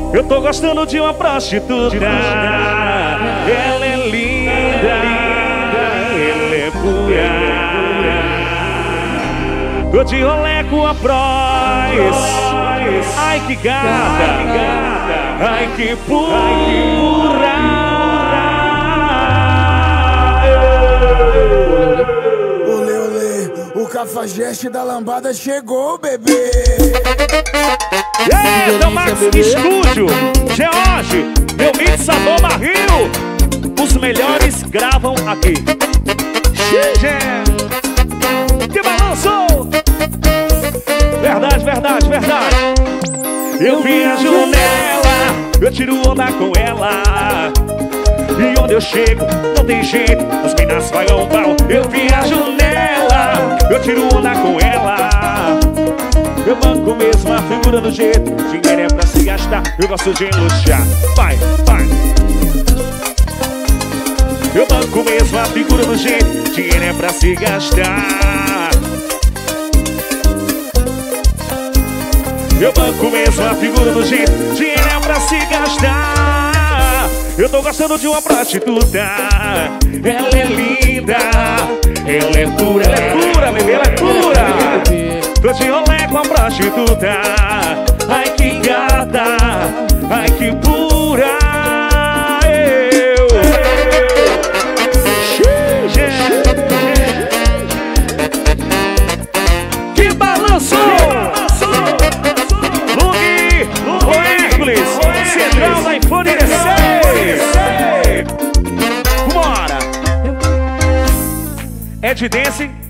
Eu tô gostando de uma prostituta. Ela é linda, ela é pura. Tô de rolê com a Bros. Ai que gata, ai que pura. Olê, olê, o cafajeste da lambada chegou, bebê. Eita, Max Estúdio, George, meu mix Sabor Barril. Os melhores gravam aqui. Xixi, que balanço! Verdade, verdade, verdade. Eu viajo nela, eu tiro onda com ela. E onde eu chego, não tem jeito, as minas pagam pau. Eu viajo nela, eu tiro onda com ela. Eu banco mesmo a figura do jeito. Dinheiro é pra se gastar, eu gosto de luxar. Vai, vai. Eu banco mesmo a figura do jeito. Dinheiro é pra se gastar. Eu banco mesmo a figura do jeito. Dinheiro é pra se gastar. Eu tô gostando de uma prostituta. Ela é linda, ela é pura. Ela é pura, bebê, ela é pura. Tô de rolê com a prostituta. Ai que gata, ai que pura. Que balançou! Lug, o Hércules, Central da iPhone 16. Bora! É de dance.